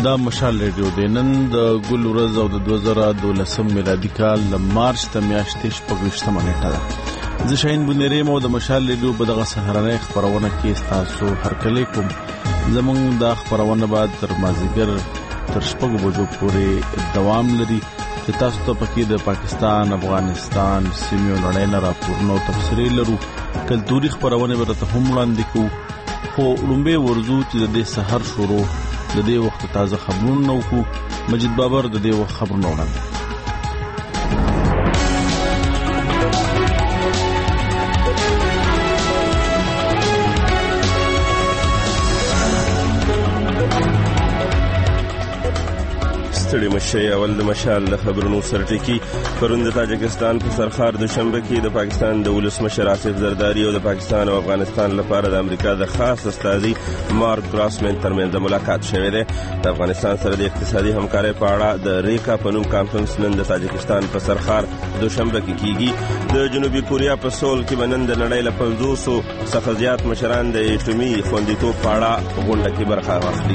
دا مشال ریډیو دی. نن د ګل ورځ او د 2012 میلادي کال د مارچ د میاشتې 26مه نیټه ده. زه شاهین بنيري مو د مشال ریډیو په دغه سهارنۍ خبرونه کې تاسو هرکلی کوم. زمونږ د خبرونه بعد تر مازیګر تر 6 بجو پورې دوام لري چې تاسو ته پکې د پاکستان، افغانستان، سیمې او نړۍ نه راپورونه او تفسیري لرو. کلتوري خبرونه به تاسو هم وړاندې کوو. خو لومبه ورزو چې د سحر شروع د دې وخت تازه خبرونه نو کو مجید بابر د دې وخت خبرونه وړاندې. ستړي مشي اول د مشال د خبرونو سرټکی پرون د تاجکستان په سرخار دوشنبه کې د پاکستان د ولسمشر آصف زرداری او د پاکستان او افغانستان لپاره د امریکا د خاص استازي مارک ګراسمن ترمنځ ملاقات شوه دی. د افغانستان سره د اقتصادي همکارۍ په اړه د ریکا په نوم کانفرنس نن د تاجکستان په سرخار دوشنبه کې کیږي. د جنوبي کوریا په سول کې بنن د نړۍ له 500 څخه زیات مشران د اټومي خوندیتوب په اړه غونډه کې برخه واخلي.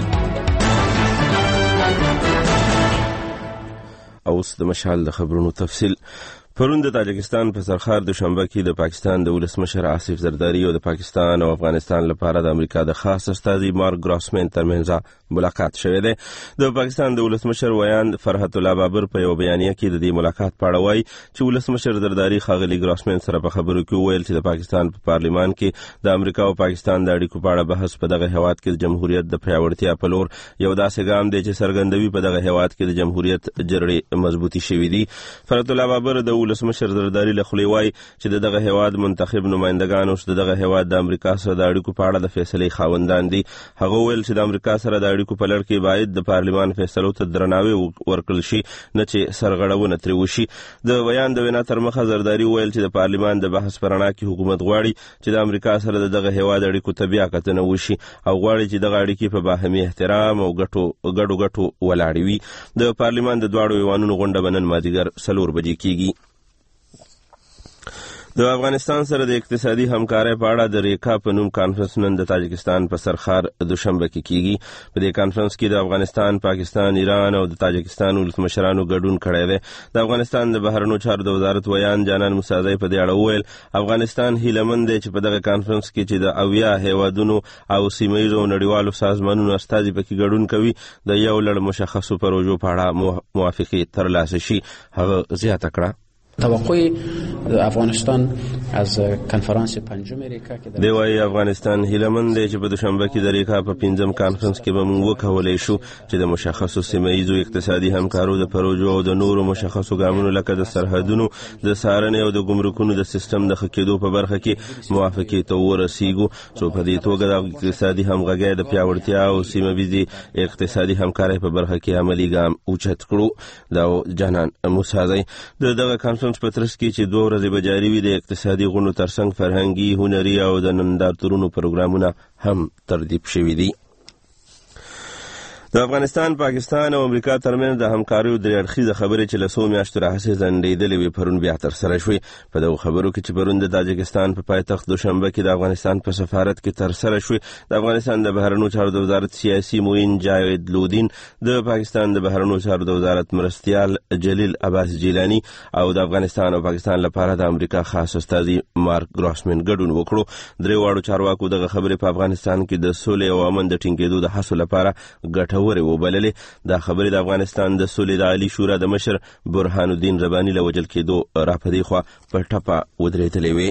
اوس د مشال د خبرونو تفصیل. پرون د تاجکستان په سرخار دوشنبه کې د پاکستان د ولسمشر آصف زرداری او د پاکستان او افغانستان لپاره د امریکا د خاص استازي مارک ګراسمن ترمنځ ملاقات شوه دی. د پاکستان د ولسمشر ویاند فرحت الله بابر په یو بیانیه کې د دې ملاقات په اړه وایي چې ولسمشر زرداری خاغلی ګراسمن سره په خبرو کې وویل چې د پاکستان په پارلیمان کې د امریکا او پاکستان د اړیکو په اړه بحث په دغه هیواد کې د جمهوریت د پیاوړتیا په لور یو داسې ګام دی چې څرګندوي په دغه هیواد کې د جمهوریت جرړې مضبوطی شوې دي. فرحت الله بابر د ولسمشر زرداری له خولې وایي چې دغه هیواد منتخب نمائندگان او دغه هیواد د امریکا سره د اړیکو په اړه د فیصلې خاوندان دي. هغه ویل چې د امریکا سره د اړیکو په لړ کې باید د پارلیمان فیصلو ته درناوی ورکړل شي، نه چې سرغړونه ترې وشي. د بیان د وینا تر مخه زرداری ویل چې د پارلیمان د بحث پرانا کې حکومت غواړي چې د امریکا سره دغه هیواد اړیکو ته بیا کتنه وشي او غواړي چې دغه اړیکې په باهمي احترام او ګډو ولاړې وي. د پارلیمان د دواړو ایوانونو غونډه بنن مازیګر 4 بجې کیږي. د افغانستان سره د اقتصادي همکارۍ په اړه د ریکا په نوم کانفرنس نن د تاجکستان په سرخار دوشنبه کې کیږي. په دې کانفرنس کې د افغانستان، پاکستان، ایران او د تاجکستان ولسمشرانو ګډون کړی دی. د افغانستان د بهرنیو چارو د وزارت ویان جانان موسازی په دې اړه وویل افغانستان هیلهمند دی چې په دغه کانفرنس کې چې د 80 هیوادونو او سیمه‌ییزو نړیوالو سازمانونو استازي پکې ګډون کوي د یو لړ مشخصو پروژو په اړه موافقه ترلاسه شي. هغه زیاته کړه توقع افغانستان از کنفرانس پنجم ریکا کې دی وايي افغانستان هیلهمند دی چې په دوشنبه کې د ریکا په 5م کانفرنس کې به موږ وکولای شو چې د مشخصو سیمه‌ییزو اقتصادي همکارو د پروژو او د نورو مشخصو ګامونو لکه د سرحدونو د څارنې او د ګمرکونو د سیستم د ښه کېدو په برخه کې موافقې ته ورسیږو. څو په دې توګه د اقتصادي همغږۍ د پیاوړتیا او سیمه‌ییزې اقتصادي همکارۍ په برخه کې عملي ګام اوچت کړو. دا جانان موسازی دغه کانفرنس په ترڅ کې چې 2 ورځې به جاري وي د اقتصادي غونډو ترڅنګ فرهنګي، هنري او د نندارتونونو پروګرامونه هم ترتیب شوي دي. د افغانستان، پاکستان او امریکا ترمنځ د همکاریو د اړخیزه خبرې چې له 100 میاشتو راهیسې ځنډېدلې وې پرون بیا ترسره شوې. په دغو خبرو کې چې پرون د تاجکستان په پایتخت دوشنبه کې د افغانستان په سفارت کې ترسره شوې، د افغانستان د بهرنیو چارو د وزارت سیاسي معین جاوید لودین، د پاکستان د بهرنیو چارو د وزارت مرستیال جلیل عباس جیلانی او د افغانستان او پاکستان لپاره د امریکا خاص استازي مارک ګراسمن ګډون وکړو. درې واړو چارواکو دغه خبرې په افغانستان کې د سولې او امن د ټینګېدو د هڅو لپاره ګټورې وبللې. دا خبرې د افغانستان د سولې د عالی شورا د مشر برهان الدین رباني له وجل کېدو راپدې خوا په ټپه ودرېدلې وې.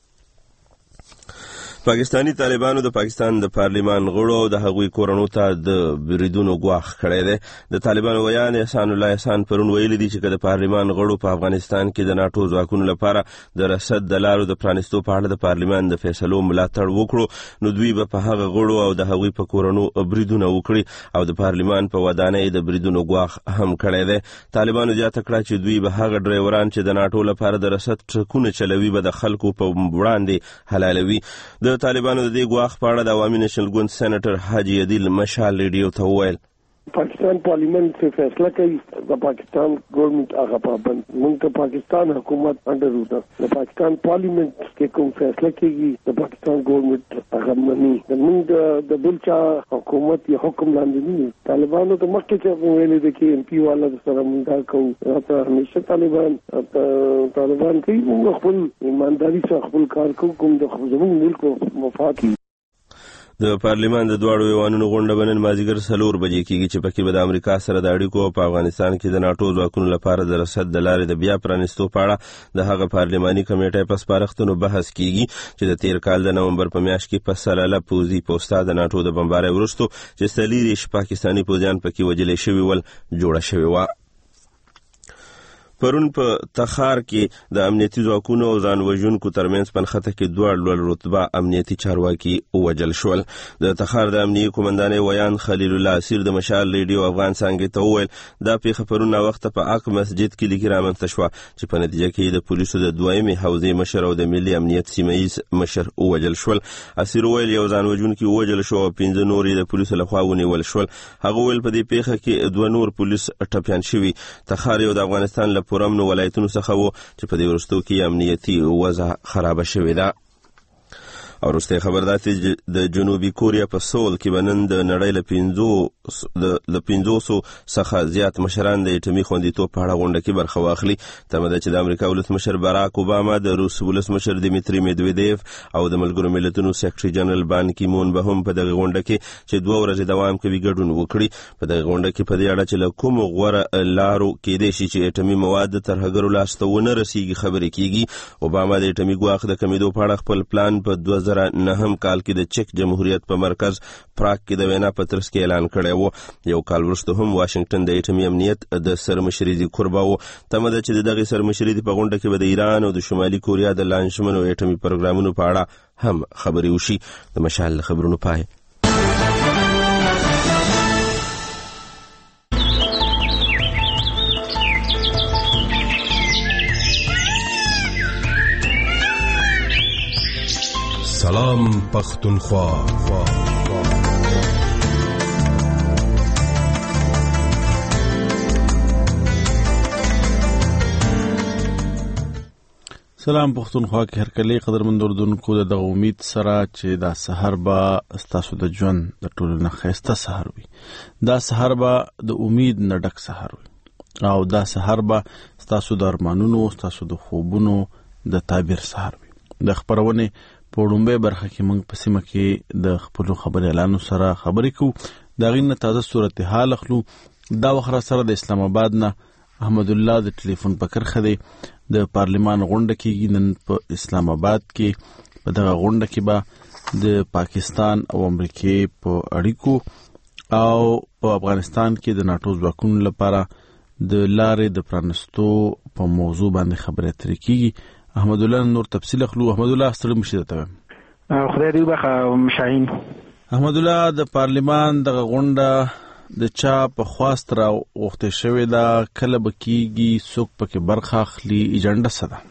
پاکستانی طالبانو د پاکستان د پارلیمان غړو او د هغوی کورونو ته د بریدونو ګواښ کړی دی. د طالبانو ویان احسان الله احسان پرون ویلي دي چې که د پارلیمان غړو په افغانستان کې د ناټو ځواکونو لپاره د رسد د لارو د پرانیستو په اړه د پارلیمان د فیصلو ملاتړ وکړو نو دوی به په هغه غړو او د هغوی په کورونو بریدونه وکړي او د پارلیمان په ودانۍ د بریدونو ګواښ هم کړی دی. طالبانو زیاته کړه چې دوی به هغه ډرایوران چې د ناټو لپاره د رسد ټرکونه چلوي به د خلکو په وړاندې حلالوي. د طالبانو د دې ګواښ په اړه د عوامي نېشنل ګوند سېنیټر حاجي عدیل مشال ریډیو ته وویل पाकिस्तान पार्लियामेंट से फैसला कई द पाकिस्तान गवर्नमेंट आगा पाबंद मुंग पाकिस्तान हुकूमत अंडर होता द पाकिस्तान पार्लियामेंट के कोई फैसला की द पाकिस्तान गवर्नमेंट आगा मनी मुंग द बिलचा हुकूमत या हुक्म लांदी तालिबान तो मक्के के वेले देखिए एमपी वाला सर मुंगा को हमेशा तालिबान की मुंग खपल ईमानदारी से खपल कार को कोम द जमन मुल्क मफاد د پارلیمان د دواړو ایوانونو غونډه به نن مازدیګر 4 بجې کېږي چې پکې به د امریکا سره د اړیکو په افغانستان کې د ناټو ځواکونو لپاره د رسد د لارې د بیا پرانستو په اړه د هغه پارلیماني کمیټې په سپارښتنو بحث کېږي چې د تیر کال د نومبر په میاشت کې په سلاله پوځي پوسټه د ناټو د بمبارۍ وروسته چې 40 پاکستاني پوځیان پکې وژل شوي ول جوړه شوې وه. پرون په تخار کې د امنیتي ځواکونو او ځان وژونکو ترمنځ پنخته کې دوه لوړ رتبه امنیتي چارواکي وژل شول. د تخار د امنیتي قومندانۍ ویان خلیل الله اسیر د مشال ریډیو افغان څنګه ته وویل دا پیښه پرون وخت په اق مسجد کې لیکي رامنځته شوه چې په نتیجه کې د پولیسو د دویمې حوزې مشر او د ملي امنیت سیمه‌یز مشر وژل شول. اسیر ویل یو ځان وژونکي وژل شو او 15 نور د پولیسو لخوا ونیول شول. هغه ویل په دې پیښه کې دوه نور پولیس ټپيان شوي. تخار یو د افغانستان له پرامن ولایتونو څخه وو چې په دې وروستو کې امنیتي وضع خراب شوې ده. او وروسته خبر ده چې د جنوبي کوریا په سول کې بنن د نړۍ له 500 څخه زیات مشران د اټومي خوندیتوب په اړه غونډه کې برخه واخلي. تمه ده چې د امریکا ولسمشر باراک اوباما، د روس ولسمشر دیمیتری میدویدیف او د ملګرو ملتونو سیکرټري جنرال بان کی مون به هم په دغه غونډه کې چې 2 ورځې دوام کوي ګډون وکړي. په دغه غونډه کې په دې اړه چې له کوم غوره لارو کېدای شي چې اټومي مواد د ترهګرو لاسته ونه رسیږي خبرې کېږي. اوباما د اټومي ګواښ د کمیدو په اړه خپل پلان په 2009 کال کې د چک جمهوریت په مرکز پراګ کې د وینا په ترڅ کې اعلان کړی و. یو کال وروسته هم واشنگټن د اټومي امنیت د سرمشري ذکر و. تمه ده چې دغه سرمشري په غونډه کې به د ایران او د شمالي کوریا د لانجمنو اټومي پروګرامونو په اړه هم خبرې وشي. د مشال خبرونو پای. سلام پختونخوا. سلام پختونخوا کې هرکلی قدرمن اردوونکو د امید سره چې دا سحر به ستاسو د ژوند د ټولو نه ښایسته سحر وي. دا سحر به د امید نه ډک سحر وي او دا سحر به ستاسو د ارمانونو، ستاسو د خوبونو د تعبیر سحر وي. د خبرونه په وړاندې برخه کې موږ په سیمه کې د خپل خبري اعلانو سره خبرې کوو. دا غینه تازه صورتحال اخلو. دا وخت سره د اسلام آباد نه احمد الله د ټلیفون په کرخه دی. د پارلیمان غونډه کې نن په اسلام آباد کې په دغه غونډه کې به د پاکستان او امریکای په اړیکو او په افغانستان کې د ناټو ځواکونو لپاره د لارې د پرانستو په موضوع باندې خبرې اترې کیږي. احمد الله نور تفصیل اخلو. احمد الله ستړي مشه ته خدای دې بخا شاهین. احمد الله د پارلیمان د غونډه د چا په خواست را وخته شوې دا کله بکیږي څوک پکې برخه اخلي ایجنډا سره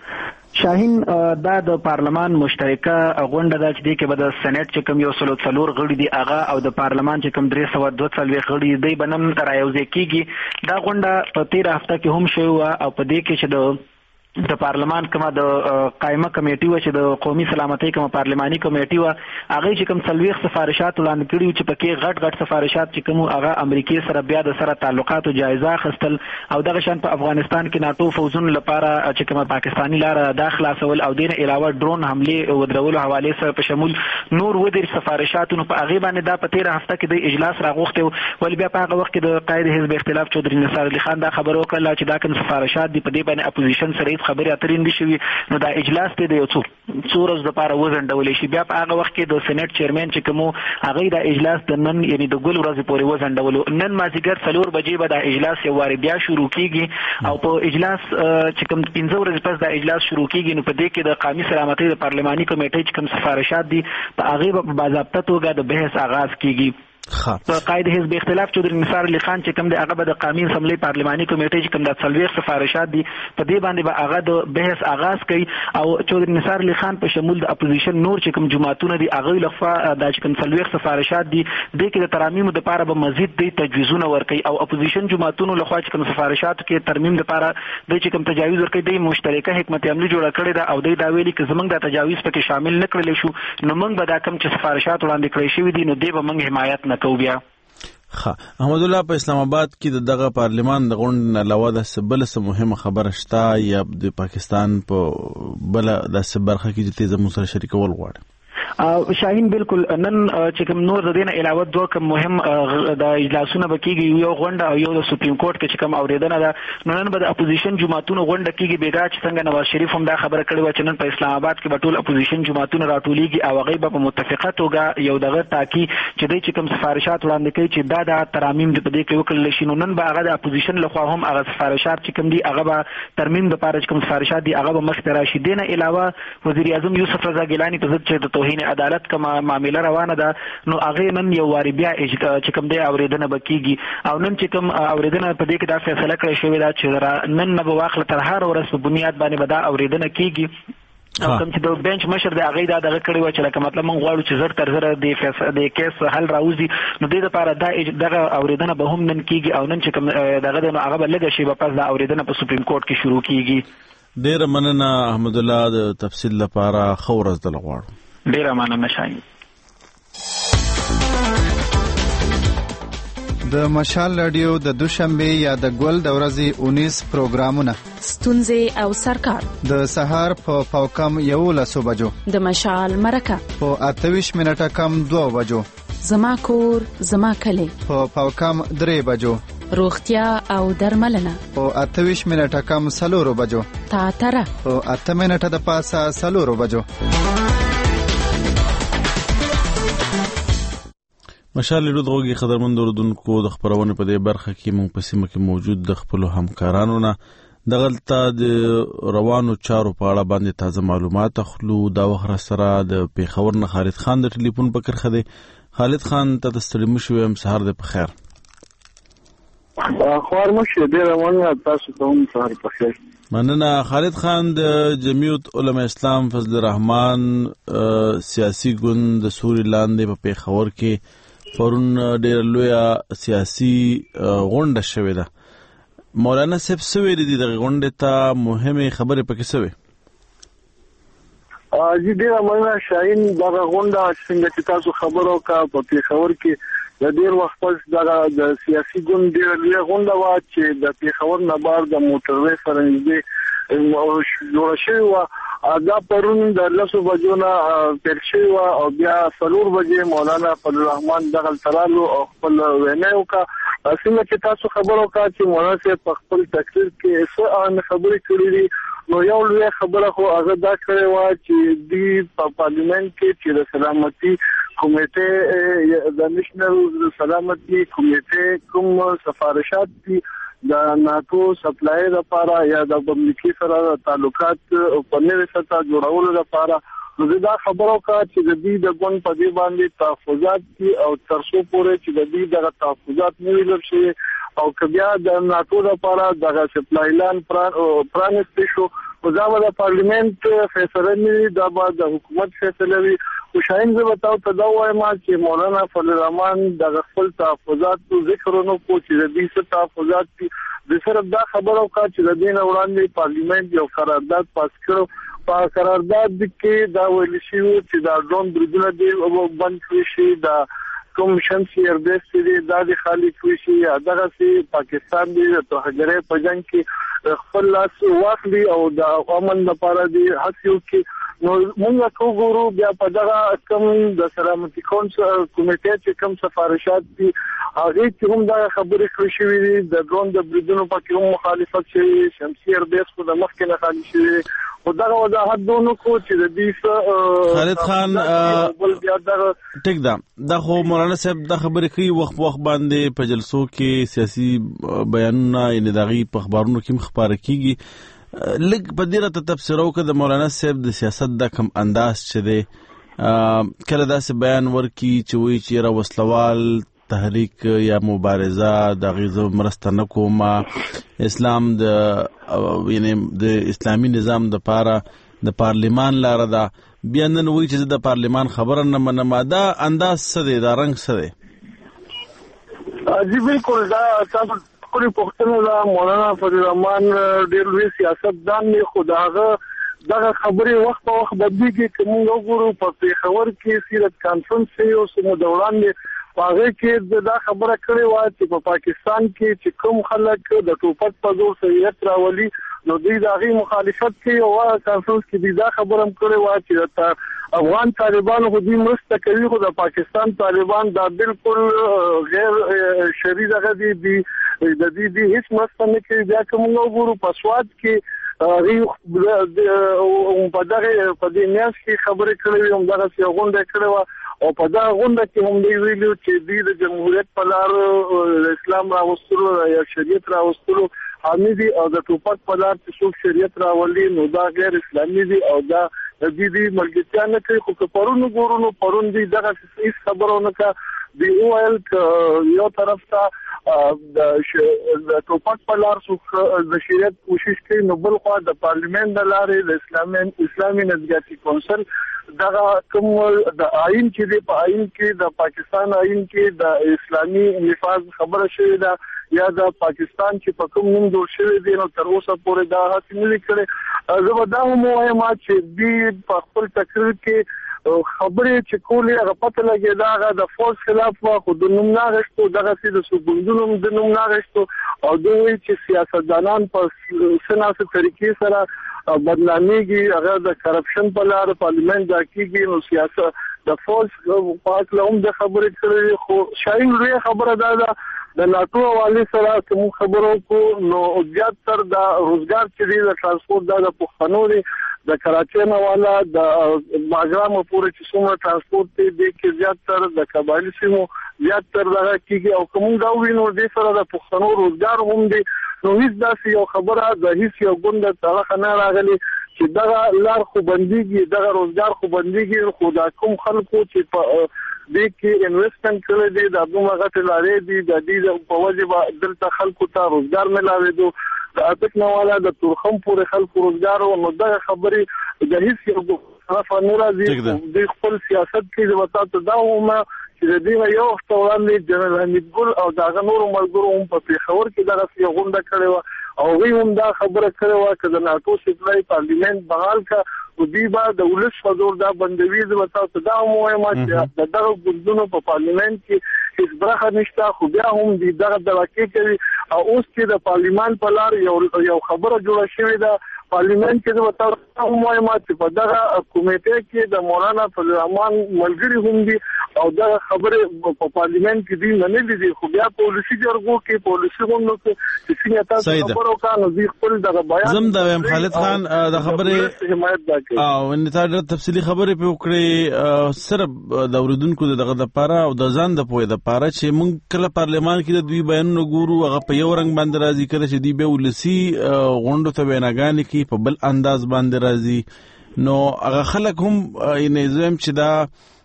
شاهین دا د پارلمان مشترکه غونډه ده چې د کې به د سېنات چې کوم یو سلو څلور غړي دي هغه او د پارلمان چې کوم 342 غړي دي بنم رايوځي کیږي. دا غونډه په 13 هفته کې هم شوی او په دې کې چې د پارلمان کومه د قائمه کمیټي و چې د قومي سلامتۍ کومه پارلماني کمیټي و هغه چې کوم 40 سفارشات وړاندې کړي چې پکې غټ سفارشات چې کوم هغه امریکای سره بیا د سره تعلقاتو جایزه خستل او دغه شان په افغانستان کې ناټو فوزونو لپاره چې کومه پاکستانی لار داخله سول او دین علاوه ډرون حمله ودرولو حواله سره په شمول نور ودر سفارشاتونو په هغه باندې دا په 13 هفته کې د اجلاس راغوښته ول بیا په هغه وخت کې د قائد حزب اختلاف چودري نصر علي خان دا خبرو کړه چې دا کوم سفارشات دی په دې باندې اپوزیشن سره خبرې اترې دي شوی. نو دا اجلاس ته د یو څو ورځې لپاره وزنډول شي. بیا په هغه وخت کې د سېنات چیرمن چې کوم هغه دا اجلاس د نن یعنی د ګل ورځې پورې وزنډول. نن مازیګر 4 بجې به دا اجلاس یو واری بیا شروع کیږي او په اجلاس چې کوم 15 ورځې پس دا اجلاس شروع کیږي. نو په دې کې د قومي سلامتۍ د پارلماني کمیټې چې کوم سفارشات دي په هغه په باضابطه توګه د بحث آغاز کیږي. قائد حزب اختلاف چودري نثار علي خان چې کوم د هغه د قانوني اسمبلی پارلماني کمیټې چې کوم د 40 سفارشات دي په دې باندې به هغه د بحث آغاز کوي او چودري نثار علي خان په شمول د اپوزیشن نور چې کوم جماعتونه دي هغه لخوا د چې کوم 40 سفارشات دي د کې د ترامیم د لپاره به مزید د تجویزونه ورکړي او اپوزیشن جماعتونو لخوا چې کوم سفارشات کې ترمیم لپاره د چې کوم تجاوز ورکړي د مشترکه حکمت عملی جوړه کړې ده او د دا ویلي چې زمونږ د تجاوز پکې شامل نه کړل شو نو موږ به دا کوم چې سفارشات وړاندې کړی شوی دي نو دې به موږ حمایت نه کوو. بیا احمد الله په اسلام آباد کې دغه پارلیمان د غونډې نه علاوه د سبل سم مهمه خبره شته یا د پاکستان په بل د برخه کې چې تیزه مسره شریکول غواړي؟ شاهین بالکل نن چې کوم نور د دینه علاوه دوه کوم مهم د اجلاسونه بکیږي یو غونډه او یو د سپریم کورټ کې چې کوم اوریدنه ده نن به د اپوزیشن جماعتونو غونډه کیږي بیګا چې څنګه نواز شریف هم دا خبره کړې و چې نن په اسلام آباد کې به ټول اپوزیشن جماعتونو راټولېږي او هغه به په متفقه توګه یو دغه ټاکي چې د کوم سفارشات وړاندې کوي چې دا د ترامیم د پدې کې وکړل شي نو نن به هغه د اپوزیشن لخوا هم هغه سفارشات چې کوم دي هغه به ترمیم د پاره چې کوم سفارشات دي هغه به مخ ته راشي. دینه علاوه وزیر اعظم یوسف رضا ګیلانی په ضد چې د توهین عدالت کومه معاملې روانه ده نو هغه نن یو واری بیا چې کوم دی اوریدنه بکیږي او نن چې کوم اوریدنه په دې کې دا فیصله کړې شوې ده چې نن نه به واخله تر هر ورځ په بنیاد باندې به دا اوریدنه کیږي او کوم چې د بنچ مشر دی هغه دا دغه کړی و چې لکه مطلب موږ غواړو چې زر تر زر د کیس حل راوځي نو د دې لپاره دغه اوریدنه به هم نن کیږي او نن چې کوم دغه د هغه بلګه شی په پس دا اوریدنه په سپریم کورټ کې شروع کیږي. ډیر مننه احمد الله د تفصیل لپاره خورز د لغواړو. ډیر مننه شاهین. د مشال رادیو د دوشنبه یا د ګل د ورځې 19 پروګرامونه ستونزې او سرکار د سهار په پاوکم 11 بجو د مشال مرکه په 28 منټه کم 2 بجو زما کور زما کلی په پاوکم 3 بجو روغتیا او درملنه په 28 منټه کم 4 بجو تاتره په 8 منټه د پاسه 4 بجو. مشال له دغه خبرمند اوردونکو د خبرونه په دې برخه کې مونږ په سیمه کې موجود د خپل همکارانو نه دغلطه د روانو چارو په اړه باندې تازه معلومات اخلو. دا وخت سره د پیښور نه خالد خان د ټلیفون په کرخه دی. خالد خان ته د ستړي مشو هم سهار د په خیر. خوار مشه ډیر مننه تاسو ته هم سهار په خیر. مننه. خالد خان د جمعیت علماء اسلام فضل الرحمن سیاسي ګوند د سوري لاندې په پیښور کې پرون ډیر لویه سیاسي غونډه شوې ده. مولانا صاحب سوي دي د غونډې ته مهمه خبره پکې سوي؟ جی ډیر مننه شاهین. دا غونډه څنګه چې تاسو خبرو کا په پیښور کې د ډیر وخت پس د سیاسي ګوند ډیر لویه غونډه وا چې د پیښور نه بار د موټروي سره نږدې جوړ شوی و. دا پرون د 10 بجو نه پیل شوی و او بیا 4 بجې مولانا فضل الرحمن دغه ترالو او خپل ویناو کا څنګه چې تاسو خبرو کا چې مولانا صاحب په خپل تقریر کې څه خبرې کړې دي نو یو لوی خبره خو هغه دا کړې و چې د پارلیمنت کې چې د سلامتي کمیټه د نېشنل سلامتي کمیټه کوم سفارشات دي د ناتو سپلای لپاره یا د پبليکي سره تعلقات په نوې سطح جوړولو لپاره نو دا خبرو کا چې د دې د ګوند په دې باندې تحفظات دي او ترڅو پورې چې د دې د تحفظات نه ویل شي او کبیا د ناتو لپاره د سپلای لاین پرانست شو او دا د پارلیمنت فیصله نه دا د حکومت فیصله وي. او شاین زه بتاو ته دا وایم چې مولانا فضل الرحمن د خپل تحفظات ذکرونو کو چې د دې څخه تحفظات دي د صرف دا خبرو کا چې د دین وړاندې پارلیمنت یو قرارداد پاس کړو. په قرارداد کې دا ویل شي چې دا ډرون بریدونه دی او بند کړی شي د کوم شمسي ایربیس دی دا د خالی کړی شي دغه سي پاکستان دی ته هغه په جنگ کې خپل لاس واخلي او د امن لپاره دی هڅو کې نو موږ کوو بیا په دغه کوم د سلامتي کمیټې چې کوم سفارشات دي هغه چې هم دا خبرې کړې شوې د ډرون د بریدونو په کې هم مخالفت شوی شمسي ایربیس کو د مخکې نه خالي شوی او دا وضاحت دونو کو چې د دې خالد خان ټیک دا خو مولانا صاحب دا خبرې کوي وخت باندې په جلسو کې سیاسي بیانونه یې دغه په خبرونو کې مخبره کیږي. لګ په دې راته تفسیرو کې د مولانا صاحب د سیاست د کم انداز چې دی کله داسې بیان ورکی چې وایي چې را وسلوال تحریک یا مبارزه د غیزو مرسته نه کوم. اسلام د اسلامي نظام د پاره د پارلیمان لاره ده. بیا نن وایي چې د پارلیمان خبره نه منم. دا انداز څه دی؟ دا رنګ څه دی؟ جی بالکل دا تاسو کولی پښتنو دا مولانا فضل الرحمن ډېر لوی سیاستدان دی، خو دغه خبرې وخت په وخت بدلېږي. که موږ وګورو په پېښور کې سیرت کانفرنس یو څه موده وړاندې په هغې کې دا خبره کړې وه چې په پاکستان کې چې کوم خلک د ټوپک په زور شریعت راولي نو دوی د هغې مخالفت کوي. او هغه کانفرنس کې دوی دا خبره هم کړې وه چې افغان طالبانو خو دوی مرسته کوي، خو د پاکستان طالبان دا بالکل غیر شرعي دغه دي، د دې هیڅ مرسته نه کوي. بیا که موږ وګورو په سوات کې په دې میاشت کې خبرې کړې وې، همدغسې یوه غونډه کړې وه او په دغه غونډه کې هم دوی ویلي چې دوی د جمهوریت په لار د اسلام راوستلو یا شریعت راوستلو حامي دي، او د ټوپک په لار چې څوک شریعت راولي نو دا غیر اسلامي دي او دا د دې ملګرتیا نه کوي. خو که پرون وګورو نو پرون دوی دغسې هېڅ خبره ونه کړه. دوی وویل که یو طرف ته د ټوپک په لار څوک د شریعت کوشش کوي نو بل خوا د پارلیمنت د لارې د اسلامي نظریاتي کونسل دغه کوم د آئین چې دی، په آئین کې د پاکستان آئین کې د اسلامي نفاذ خبره شوې ده یا د پاکستان چې په کوم نوم جوړ شوی دی نو تر اوسه پورې دا هڅې نه دي کړې. زه به دا هم ووایم چې دوی په خپل تقریر کې خبرې چې کولې هغه پته لګېده هغه د فوج خلاف وه، خو د نوم نه اخیستو، دغسې د ګوندونو د نوم نه اخیستو. او دوی وایي چې سیاستدانان په څه ناسې طریقې سره بدنامېږي، هغه د کرپشن په لاره پارلیمنت دا کېږي. نو سیاست د فوج په هکله هم د خبرې کړې. خو شاهین لویه خبره دا ده د ناټو حوالې سره که موږ خبرې وکړو نو زیاتر د روزګار چې دی د ترانسپورټ دا د پښتنو دی، د کراچۍ نه والا د باګرامو پورې چې څومره ترانسپورټ دی دې کې زیاتر د قبایلي سیمو زیاتر دغه کېږي. او که موږ دا ووینو دې سره د پښتنو روزګار هم دی. نو هیڅ داسې یو خبره د هیڅ یو ګوند طرفه نه راغلې چې دغه لار خو بندېږي، دغه روزګار خو بندېږي. خو دا کوم خلکو چې په دې کې انویسټمنټ کړی دی دا دومره غټې لارې دي، د دې په وجه به دلته خلکو ته روزګار میلاوېدو. د اټک نه والا د تورخم پورې خلکو روزګار و. نو دغه خبرې د هیڅ یو طرفه نه راځي. دوی خپل سیاست کې د وطن دا ومه چې د دې یو وخت وړاندې جنرال حمید ګل او دغه نورو ملګرو هم په پېښور کې دغسې یو غونډه کړې وه او هغوی هم دا خبره کړې وه که د ناټو سپلای پارلیمنت بحال کړه نو دوی به د ولس په زور دا بندوي. زه به تاسو دا هم ووایم چې د دغه ګوندونو په پارلیمنت کې هېڅ برخه نشته، خو بیا هم دوی دغه دعوې کوي. او اوس چې د پارلیمان په لار یو خبره جوړه شوې ده پارلیمنت کې، زه به تاسو هم وایم چې په دغه کمیټې کې د مولانا فضل الرحمن ملګري هم دي او دغه خبرې په پارلیمنت کې دوی منلې دي. خو بیا پالیسي جرګو کې پالیسي غونډو کې چې څنګه تاسو خبره وکړه نو دوی خپل دغه بیان زم دا وایم خالد خان د خبرې او انتظار تفصیلي خبرې په وکړې صرف د اوریدونکو دغه لپاره او د ځان د پوهې لپاره چې موږ کله پارلیمان کې د دوی بیانونه ګورو هغه په یو رنګ باندې راځي، کله چې دوی به ولسي غونډو ته بیانګانې کوي په بل انداز باندې راځي. نو هغه خلک هم یعنې زه وایم چې دا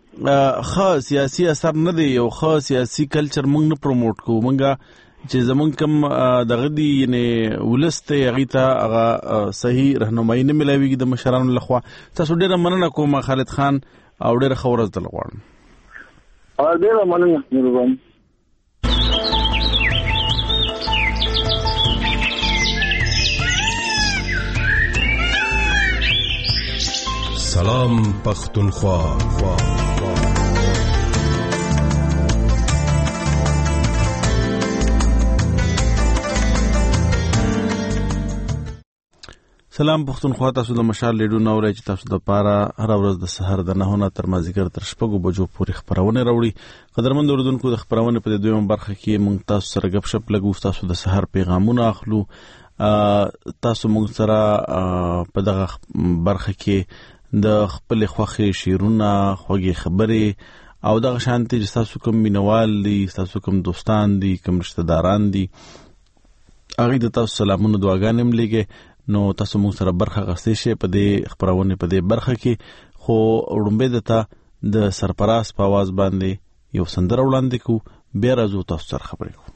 ښه سیاسي اثر نه دی، یو ښه سیاسي کلچر موږ نه پروموټ کوو. موږ چې زمونږ کم دغه دی یعنې ولس ته هغې ته هغه صحیح رهنمایي نه میلاویږي د مشرانو لخوا. تاسو ډېره مننه کوم خالد خان او ډېره ښه ورځ دله غواړم. ډېره مننه مهرباني. سلام پختونخوا. سلام پختونخوا، تاسو د مشال ریډیو نو اورئ چې تاسو د پاره هر ورځ د سحر د 9 تر مازیګر تر 6 بجو پورې خبرونه راوړي. قدرمن اوریدونکو د خبرونه په دویمه برخه کې مونږ تاسو سره غب شپ لګو، تاسو د سحر پیغامونه اخلو. تاسو مونږ سره په دغه برخه کې د خپل خوخي شیرونه، خوږی خبرې او دغه شانتي چې تاسو کوم مینوال دي، تاسو کوم دوستان دي، کوم رشتہ داران دي، هغه د تاسو سلامونه دعاګانې هم لګي. نو تاسو موږ سره برخه غستې شي په دې خبرونه په دې برخه کې. خو وړاندې د سرپراز په आवाज باندې یو سندره وړاندې کو، بیا راځو تاسو سره خبرې کوو.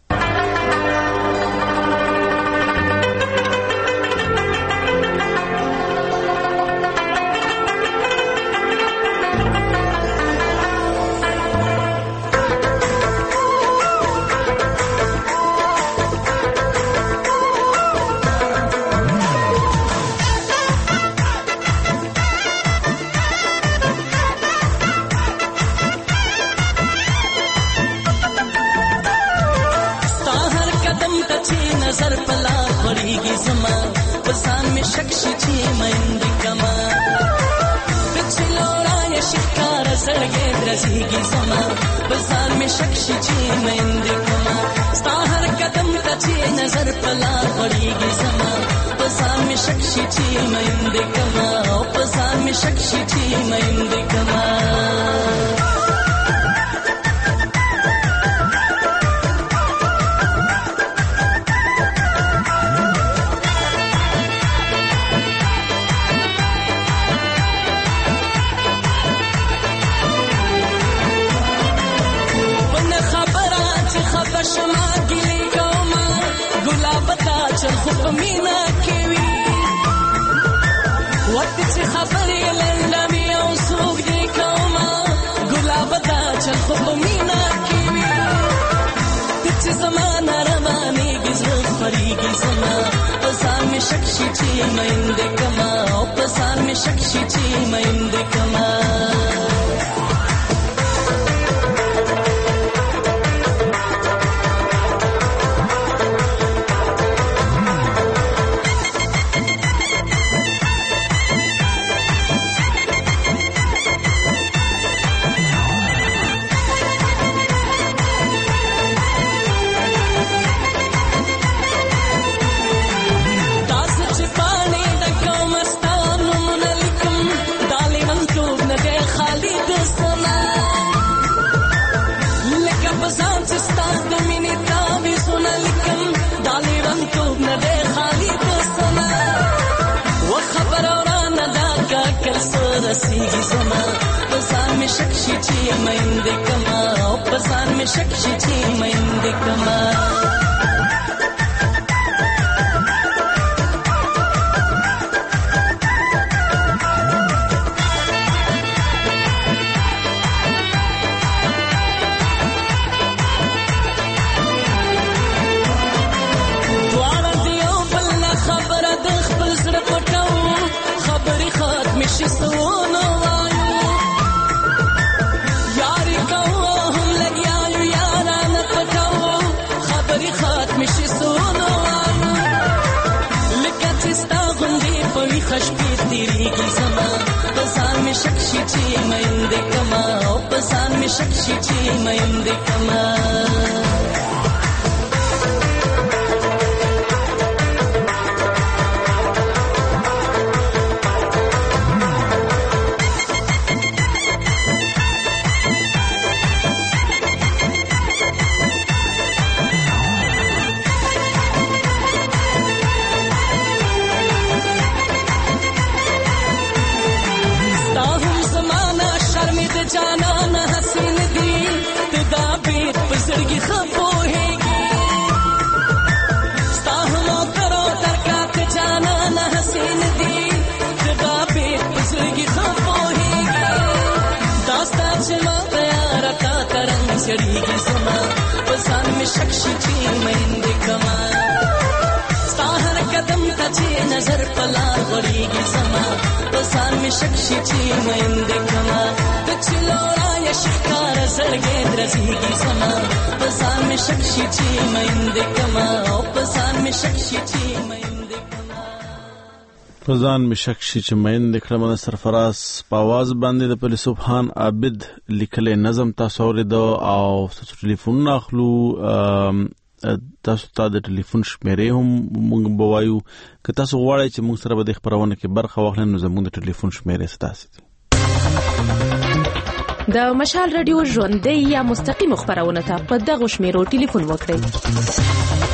پزان می شک شي چې مین د کړه سرفراز په आवाज باندې د پولیس سبحان عابد لیکل نظم تاسو اوریدو او تاسو ټلیفون اخلو تاسو ته د ټلیفون شمیرې هم موږ بوایو که تاسو غواړئ چې موږ سره به د خبرونه کې برخه واخلئ نو زموږ د ټلیفون شمیرې ستاسو دي. د مشال رادیو ژوندۍ یا مستقیم خبرونه ته په دغه شمیرو ټلیفون وکړئ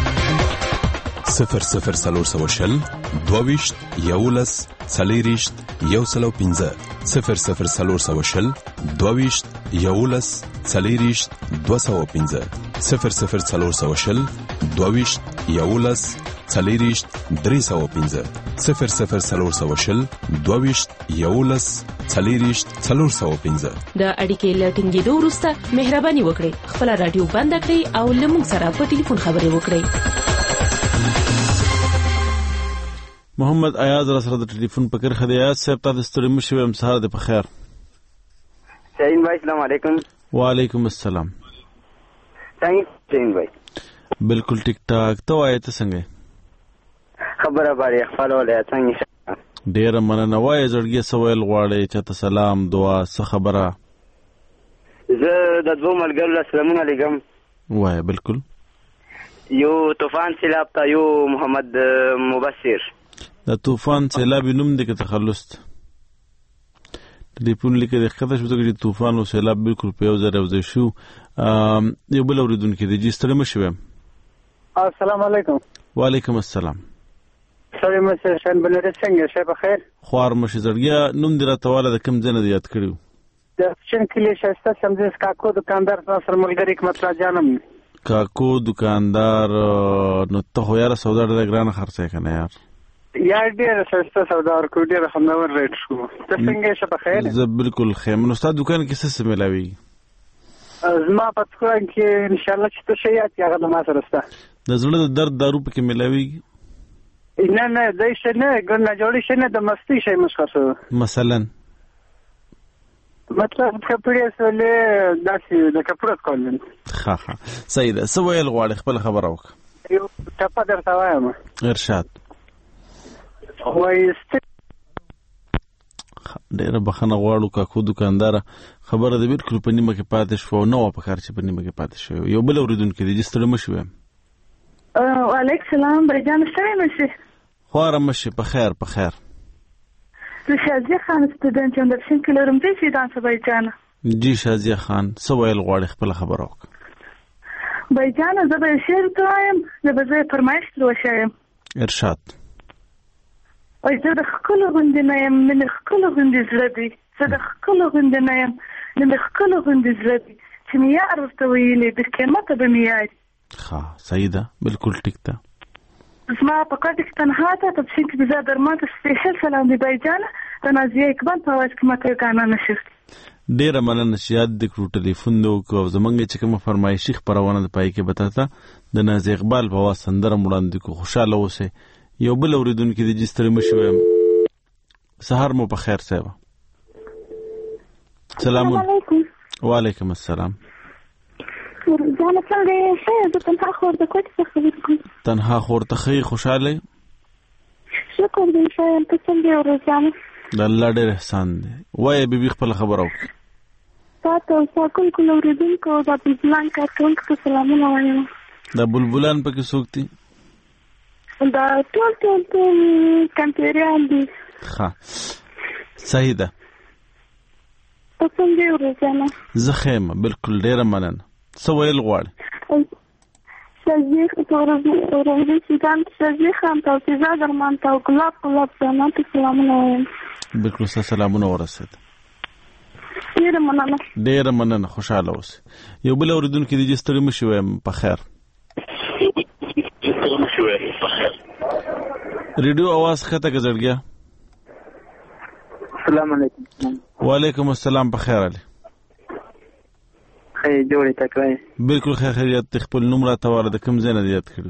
00 22 11 40 115 00 22 11 صلیریشت 215 00 22 11 صلیریشت 315 00 22 11 صلیریشت 415. د اړیکې لټینګېدو وروسته مهرباني وکړئ خپل رادیو بند کړئ او له موږ سره په ټلیفون خبرې وکړئ. محمد ایاز را سره د ټلیفون په کرخه دی. ایاز صاحب تاسو ستړي مشئ وم سهار د په خیر. شاهین بھائی السلام علیکم. وعلیکم السلام. شاهین بھائی بالکل ټیک ټاک. ته وایې ته څنګه خبره باندې خپل ولې څنګه ډیره مننه. وایې زړګي سوال غواړي چې ته سلام دعا څه خبره. زه د دوه ملګرو سلامونه لګم. وایې بالکل. یو طوفان سیلاب ته یو محمد مبشر. د طوفان سیلاب نوم دی که تخلص ټلیفون لیکه د خطه شو چې طوفان او سیلاب بالکل په یو ځای راوځي شو. یو بل اوریدونکو دی چې ستړي مشئ وم. السلام علیکم. وعلیکم السلام. سړی مشه شان بلره څنګه شه په خیر. خوار مشه زړګیا نوم دی راته والا د کم ځای نه یاد کړیو. د چن کلی شاسته سمځس کاکو دکاندار سره ملګری حکمت را جانم. کاکو دکاندار نو ته خو یاره سودا د ګران خرڅه کنه یار. یا ډیر شاسته سودا ورکو ډیر خوندور ریټ شو. ته څنګه شه په خیر. زه بالکل خیر. نو استاد دکان کې څه ملاوي؟ زما په دکان کې ان شاء الله چې ته شي یا هغه د ما سره ستا. د زړه د درد دارو پکې ملاوي؟ نه دای شه نه ګنه جوړی شه نه د مستی شي مشخصه. مثلا مطلب کپړې سره داسې د کپړو کولن. ها صحیح ده. سو ویل غواړي خپل خبره وکړه. یو ټپه درته وایم. ارشاد. وایست ډیره بخنه غواړو کاکو دکاندار خبره د بالکل په نیمه کې پاتې شو نو په کار چې په نیمه کې پاتې شو. یو بل اوریدونکو دی چې ستړي مشئ وم. وعلیکم السلام بریجان ستړي مشئ. خواره مشئ په خیر په خیر. زه شازیه خان سټوډنټ یم د شین کلرم دی چې دانس بایجان. جی شازیه خان سو ویل غواړي خپل خبره وکړه. بایجان زه به شعر وایم زه به فرمایش وشایم. ارشاد. وای زه د خپل غوندې نه یم من خپل غوندې زړه دی. زه د خپل غوندې نه یم من خپل غوندې زړه دی چې معیار ورته ویلې د قیمته به معیار. ها صحیح ده بالکل ټیک ده. زما په کار کې تنها ته تفصیل کې بزا درمات سپیشل سلام دی بایجان د نازیه اقبال په واس کې ماته غانا نشي. ډیره مننه چې یاد د کړو ټلیفون نو کو زمونږ چې کوم فرمایشي خبرونه د پای کې بتاته د نازیه اقبال په واس سندره وړاندې کو. خوشاله اوسه. یو بل اوریدونکو دی چې ستړي مشئ وم. سحر مو په خیر صاحب. سلام علیکم. وعلیکم السلام. جانه څنګه یې؟ زه تنها خور د کوټې څخه خبرې کوم. تنها خور ته ښې خوشاله؟ شکر دې شایم. ته څنګه یې ورځانه؟ د الله ډېر احسان دی. وایې بیبي خپله خبره وکړه. تا ته او ستا کوم اورېدونکو او دا بلبلان کارکوونکو ته سلامونه وایم. دا بلبلان پکې څوک دي؟ دا ټول کمپیریان دي. ښه صحیح ده. ته څنګه یې ورځانه؟ زه ښه یم بالکل ډېره مننه. څه ویل غواړې؟ شازیه خان ته او فضا درمان ته او ګلاب ځوانان ته سلامونه وایم. بالکل ستا سلامونه ورسېد. ډېره مننه. ډېره مننه. خوشحاله اوسې. یو بل اورېدونکي دی چې ستړي مشئ ویم په خیر. ریډیو आवाज ښکته که زړګیا. السلام علیکم. وعلیکم السلام. په خیر علي. خیر جوړې تکړه. بالکل خیریت. خپل نوم راته واره د کوم ځای نه یاد کړو؟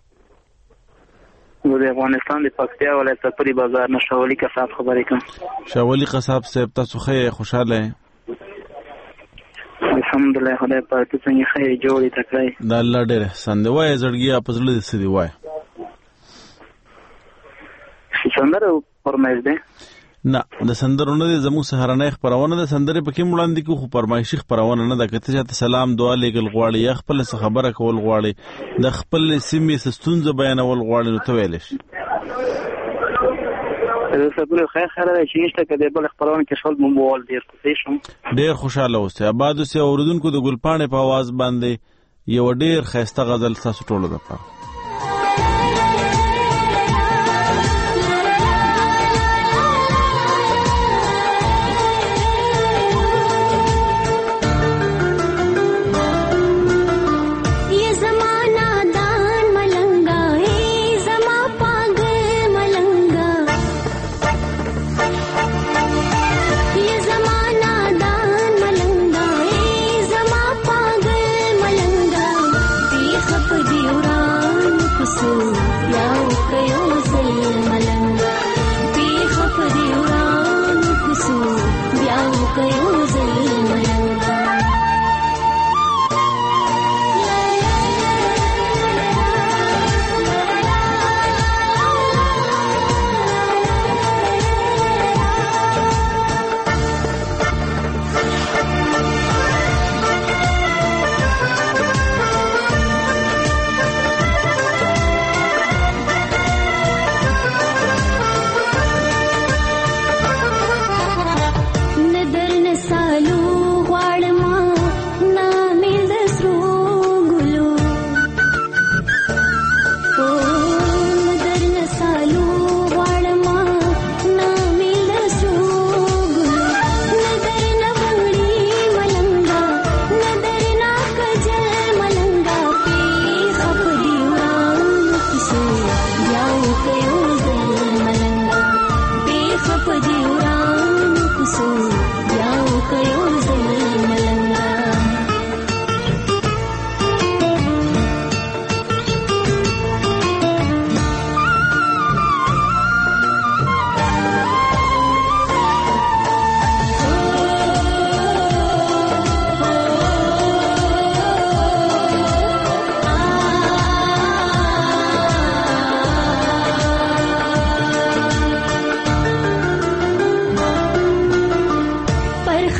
د افغانستان د پکتیا ولایت سپری بازار نه شاولي قصاب خبرې کوم. شاولي قصاب صاحب تاسو ښه خوشاله یې؟ الحمدلله خدای پاک ته څنګه خیر جوړې تکړه. د الله ډېر احسان دی. وایې زړګیا په زړه دې څه دي وایه؟ سندره فرمایش دی؟ نه د سندرو نه دی. زموږ سهارنۍ خپرونه د سندرې پکې وړاندې کوو خو فرمایشي خپرونه نه ده. که ته چاته سلام دعا لیږل غواړې یا خپله څه خبره کول غواړې د خپل سیمې څه ستونزه بیانول غواړې نو ته ویلی شي. ډېر خوشحاله اوسئ. اباد اوسئ. اورېدونکو د ګلپاڼې په اواز باندې یوه ډېر ښایسته غزل ستاسو ټولو دپاره.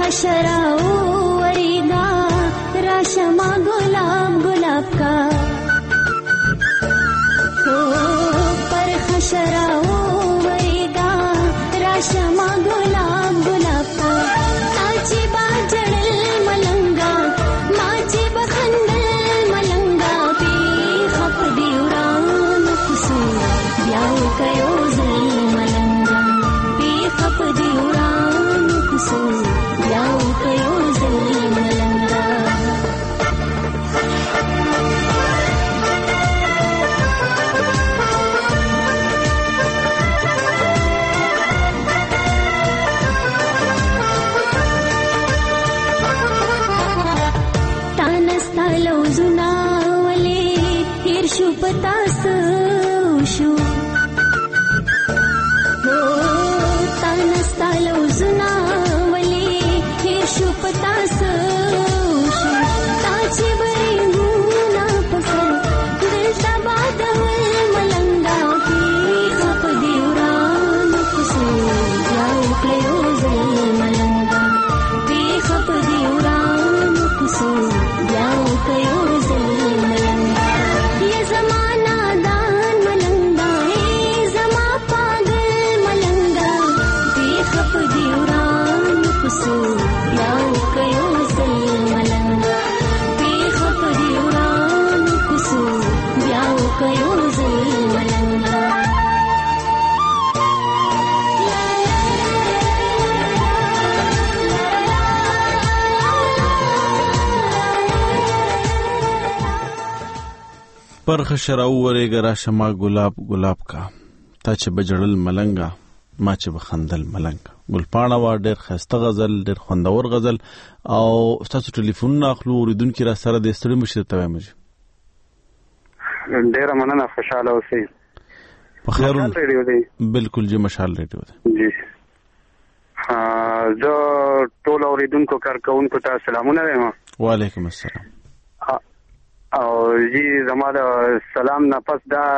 खशराओ वरीदा राशमा गुलाब गुलाब का हो पर खशराओ वरीदा राशमा गुलाब गुलाब का आजी बाजड़ल मलंगा माजी बखंदल मलंगा पी खप दिउरान खुसू ब्याव कयो जल मलंगा पी खप दिउरान खुसू ब्याव कयो जल मलंगा पतास उशू हो तानस्तालो जुनावले हिरशु पतास उशू ताची बरी मुना पफर दिलता बादवल मलंगा की खप दिउरान खुसू जाओ कयो जल मलंगा की खप दिउरान खुसू जाओ कयो जल मलंगा ये जमाना दान मलंगा है जमा पागल मलंगा बेखप दिउरान खुसू याओ कयो जल मलंगा बेखप दिउरान खुसू याओ कयो जल मलंगा پر خشراو ورېګه راشه ما ګلاب ګلاب کا تا چې بجړل ملنګا ما چې بخندل ملنګ ګلپاڼه وا ډېر خسته غزل ډېر خوندور غزل او تاسو ټلیفون اخلو ریدونکو را سره د ستړي مشه ته وایم ډېر مننه خوشاله اوسئ په خیرون ریډیو دی بالکل جی مشال ریډیو دی جی زه ټول اوریدونکو کارکونکو ته سلامونه وایم وعلیکم السلام او جی زما د سلام نه پس دا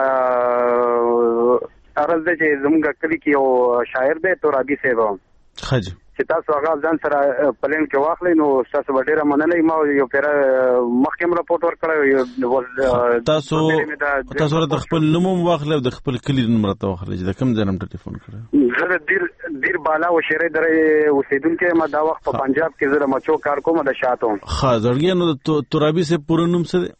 عرض ده چې زموږ کلی کې یو شاعر دی ترابي صاحب خاجي چې تاسو هغه ځان سره پلان کې واخلئ نو تاسو ډېره مننه ما یو پیر مخکې راپورټ ورکړی تاسو د خپل نوم واخلئ او د خپل کلی نوم راته واخلئ چې د کوم ځای نوم ټلیفون کړی زه دیر بالا و شیرې درې اوسیدونکو ما دا وخت په پنجاب کې زه مچو کار کوم د شاتو ښه زړګي نو ترابي صاحب پوره نوم څه دی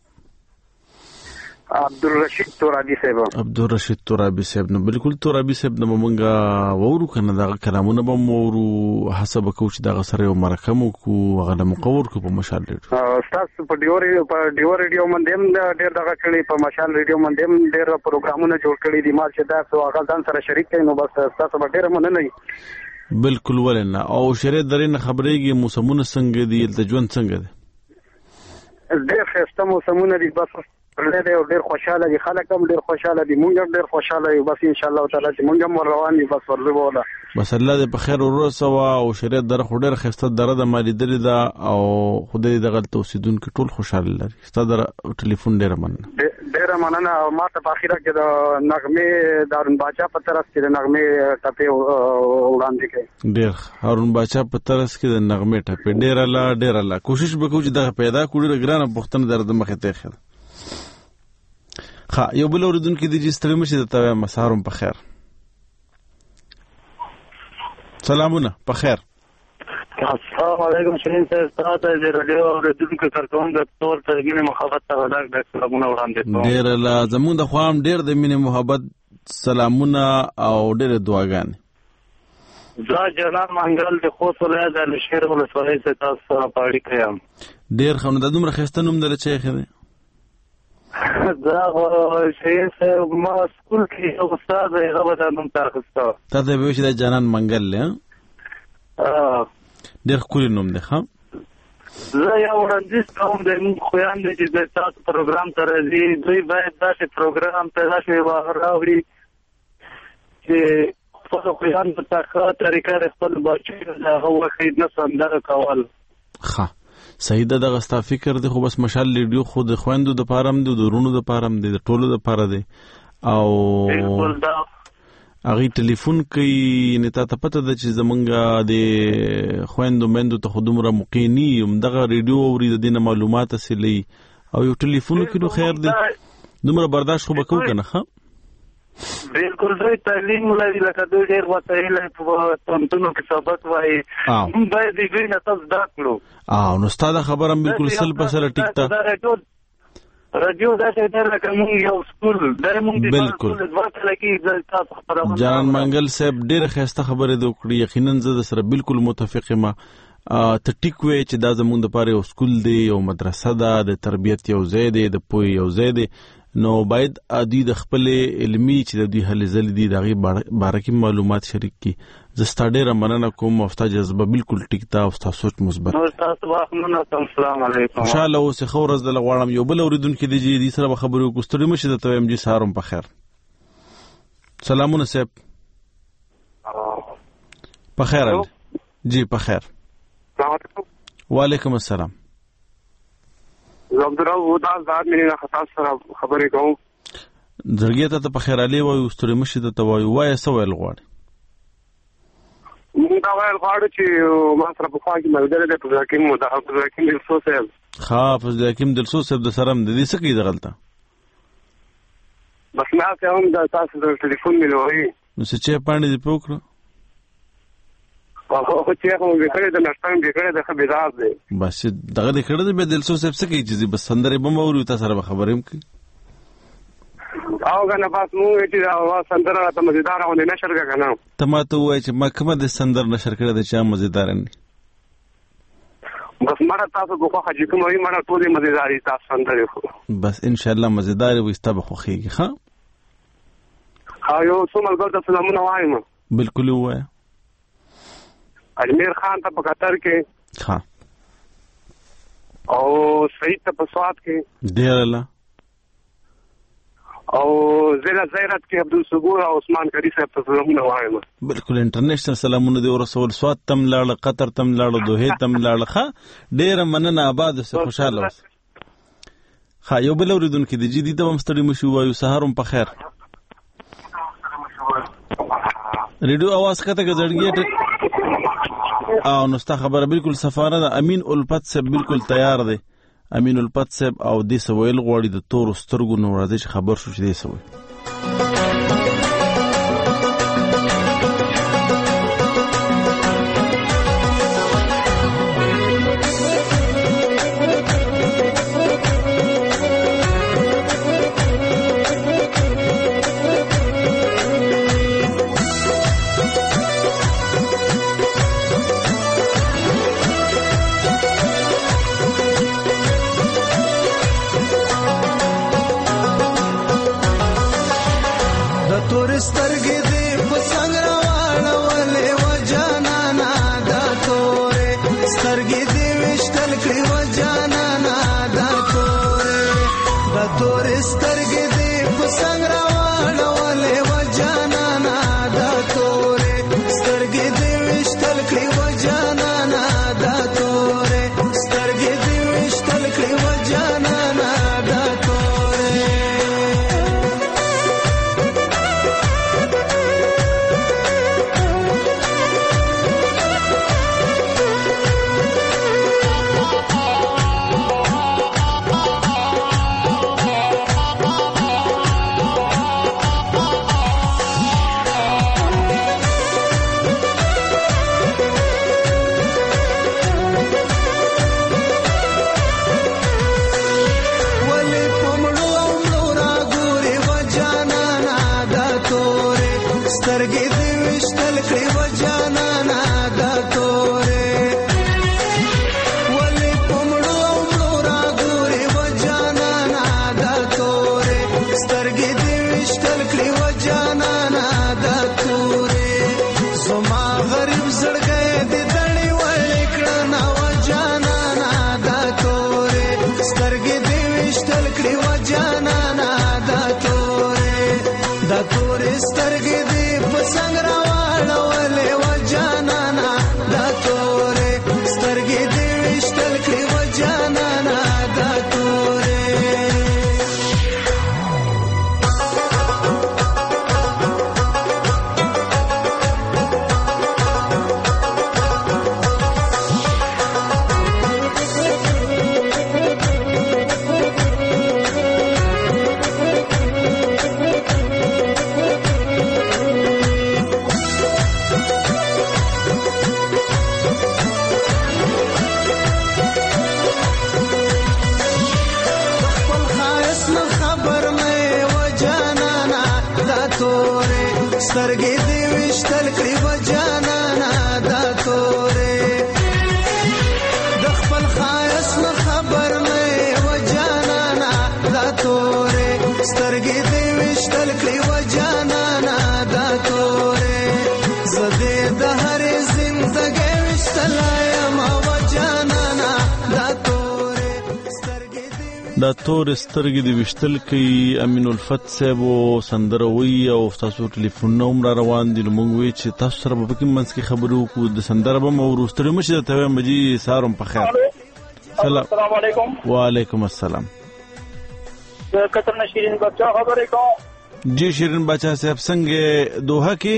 عبدالرشید ترابی صاحب عبدالرشید ترابی صاحب نو بالکل ترابی صاحب نو مونږه وورو کنه دا کلامونه به مورو حسب کو چې دا سره یو مرکم کو غل مقور کو په مشال ریډیو تاسو په ډیو ریډیو باندې ډېر دغه کړي په مشال ریډیو باندې ډېر پروګرامونه جوړ کړي دي ما چې دا سو هغه ځان سره شریک کړي نو بس تاسو به ډېر مننه بالکل ولنه او شریعت درې خبرېږي موسمونه څنګه دي د ژوند څنګه دي ډېر خسته موسمونه دي بس ډېر خوشاله دي خلک هم ډېر خوشاله دي مونږ هم ډېر خوشاله یو بس ان شاء الله تعالی چې مونږ هم روان دي بس ورځو ولا بس الله دې په خیر ورسو او شریعت در خډر خسته دره د مالی درې دا او خدای دغه توسیدونکو ټول خوشاله لري ستاسو ټلیفون ډېر مننه او ما ته په اخیره کې د نغمه دارون باچا په طرف کې د نغمه ټپه وړاندې کړي ډېر هارون باچا په طرف کې د نغمه ټپه ډېر الله کوشش وکړو چې دا پیدا کړو ګرانه پښتنه درد مخه ته خیر یو بل اوریدونکو د ستړي مشه ته مسارم په خیر سلامونه په خیر السلام علیکم شرین صاحب تاسو د رادیو اوریدونکو کارکون د تور ته مینه محبت ته ولر د سلامونه وړاندې کوم ډیر لا زمون د خوام ډیر د مینه محبت سلامونه او ډیر دعاګانې زه جناب منګل د خوست ولایت د شهر ولسوالۍ څخه تاسو سره پاړی کړم ډیر خو د دومره خسته نوم دل چې خره دا شهر صاحب ما سکول کې استاد هغه ودا نوم تاخسته تاسو به چې د جنان منګل له ډیر کول نوم ده ها زه یو وړاندیز کوم د خویان د چې تاسو پروګرام ته راځي دوی باید داسې پروګرام ته راشي راوړي چې خپل خویان په تاخه طریقه خپل بچي هغه وخت نه سندره کول ښه صحیح ده دغه ستا فکر دی خو بس مشال ریډیو خو د خويندو د پارم دی د رونو د پارم دی د ټولو د پاره دی او هغه ټلیفون کوي نه ته پته ده چې زمونږ د خويندو مندو ته خودمره مقینی دغه ریډیو اوري د دینه معلومات اصلي او یو ټلیفون کې نو خیر دی دومره برداشت خو وکاو کنه ها بالکل دوی تعلیم لري لکه دوی ډېر وسایل په تمتونو کې سبق وایي موږ باید د دوی نه تاسو دا کړو نو ستاسو خبره هم بالکل سل په سره ټیک تا رادیو دا څه ډېر لکه موږ یو سکول د موږ بالکل جان منګل صاحب ډېر ښه خبره وکړي یقینا زه سره بالکل متفق یم ته ټیک وې چې دا زموږ د پاره یو سکول دی یو مدرسه ده د تربیت یو ځای دی د پوهې یو ځای دی نو باید ادي د خپل علمي چې د دوی هلې ځلې دي دغه بارکي معلومات شریک کی زستا ډېره مننه کوم او ستا جذبه بالکل ټیک تا او ستا سوچ مثبت السلام علیکم ان شاء الله اوس خو ورځ د لغواړم یو بل اوریدونکو دی چې دې سره خبرو کوستړي مشه د تویم جی سهارم په خیر سلامونه صاحب په خیر جی په خیر وعلیکم السلام زمدراو وداس دار مې نه خطا سره خبرې کوم زړګي ته په خیر علي وای واستړي مشه د توای وای سوال غواړي موږ دا وایل غواړو چې ما سره په خوا کې ملګری دی په ځکه مو دا په ځکه دل سو صاحب حافظ حکیم دل سو صاحب د سرم د دې څه کې غلطه بس ما ته هم د تاسو د ټلیفون ملوي نو څه چې باندې دی پوکړه او چې هم وکړې د نشټان وکړې د خبردار دی بس دغه کړه د دل سو صاحب څه کې چې بس سندره به مو تاسو سره خبرېم کی او غنه پاس مو چې دا سندره ته مزیدار او نشر کنه ته ما ته وای چې ما کومه د سندر نشر کړه د چا مزیدار نه بس مړه تاسو کو خو چې کومه مړه ټولې مزیداری تاسو سندره خو بس ان شاء الله مزیدار وي ستا به خوخيږي ها یو څو ملګرو ته سلامونه وایم بالکل وای اجمیر خان ته په قطر کې ها او سعید ته په سواد کې ډیر الله او زیرا زیرت کې عبد الصبور او عثمان کری صاحب ته سلامونه وایم بالکل انټرنیشنل سلامونه دی ورسول سواد تم لاړ قطر تم لاړ دوه تم لاړ ښه ډیر مننه آباد سه خوشاله اوس ښه یو بل اوریدونکو دی جدي ته هم ستړي مشو وایو سهارم په خیر ریډیو आवाज کته غړګی او نو ستا خبره بالکل سفاره ده امین الفت صاحب بالکل تیار دی امین الفت صاحب او دې سویل غوړي د تور سترګو نو راځي خبر شو چې دې سوی سترګې دې په څنګه راوړولې و وشتل کړي و جانانا دا تورې د خپل خایس نه خبر مې و جانانا دا تورې سترګې دې وشتل کړي و جانانا دا تورې زده د هر زندګۍ وشتل یم و جانانا دا تورې دا تور سترګې د وشتل کوي امین الفت صاحب سندروي او تاسو ټلیفون نوم را روان دي موږ وی چې تاسو سره په کوم منځ کې خبرو کو د سندربه مو ورستړي مشه ته مجي سارم په خیر السلام علیکم وعلیکم السلام کتر شیرین بچا خبرې کوم جی شیرین بچا صاحب څنګه دوحه کې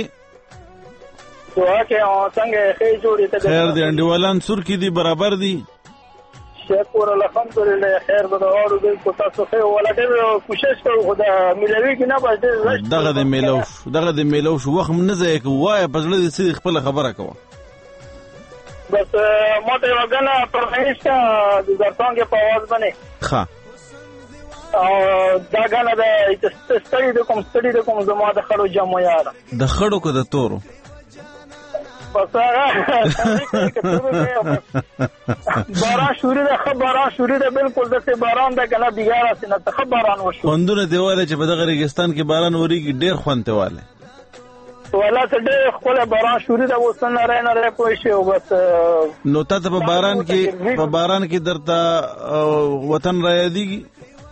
څنګه خیر جوړې ته خیر دي انډیوالان سور کې دي برابر دي شکر الحمدلله خیر به اورو د تاسو خیر ولګي کوشش کوو خدا ملوي کې نه پاتې دغه د میلو شو وخت نه ځای کوه په ځل دې خپل خبره کوه بس ماته وګنه پرهیشته د ځانګه په आवाज باندې ښه دا غنه د ستړي د کوم زما د خړو جمع یار د خړو کو د تورو باران شوري ده بالکل د باران د کنه دیګاره سینه ته باران وشو خوندونه دیواله چې په دغه ریګستان کې باران وریږي ډیر خوندته واله ولا ته ډیر خپل باران شوري ده وسن نه رانه پوي شي او بس نو ته په باران کې درته وطن را یادېږي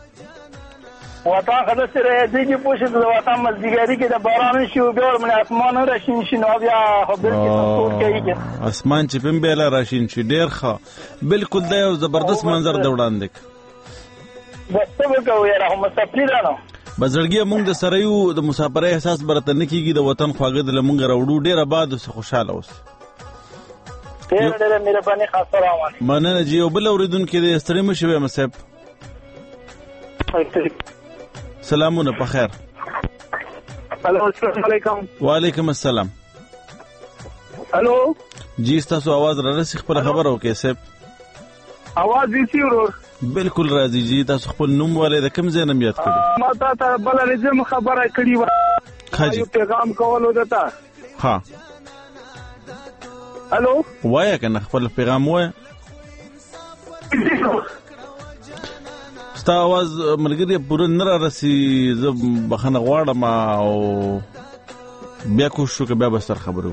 وطن خدای سره دیږي پوښتنه د وطن مزګری کې د باران شي او بیا من اسمان راشین شي نو بیا خبر کې څه کوي اسمان چې پم بیل راشین شي ډیر ښه بالکل دا یو زبردست منظر د وړاندې بس څه وکړو یاره هم مسافر نه بزړګي موږ د سره یو د مسافرۍ احساس برته نه کیږي د وطن خواږه د لمونګ راوړو ډیر آباد او خوشاله اوس ډیر مهرباني خاصه راوړم مننه جی او بل اوریدونکو د ستړي مشوي مصیب سلامونه په خیر السلام علیکم وعلیکم السلام الو جی تاسو आवाज را رسې خپل خبرو کې صاحب आवाज دې ورور بالکل راځي جی تاسو خپل نوم ولې د کوم ځای نه یاد کړو ما ته بل رزم خبره کړی و خاجي پیغام کولو دتا ها الو وای کنه خپل پیغام وای ستا आवाज ملګری پوره نه را رسي زه بخنه غواړم او بیا کوشش وکړم بیا به سره خبرو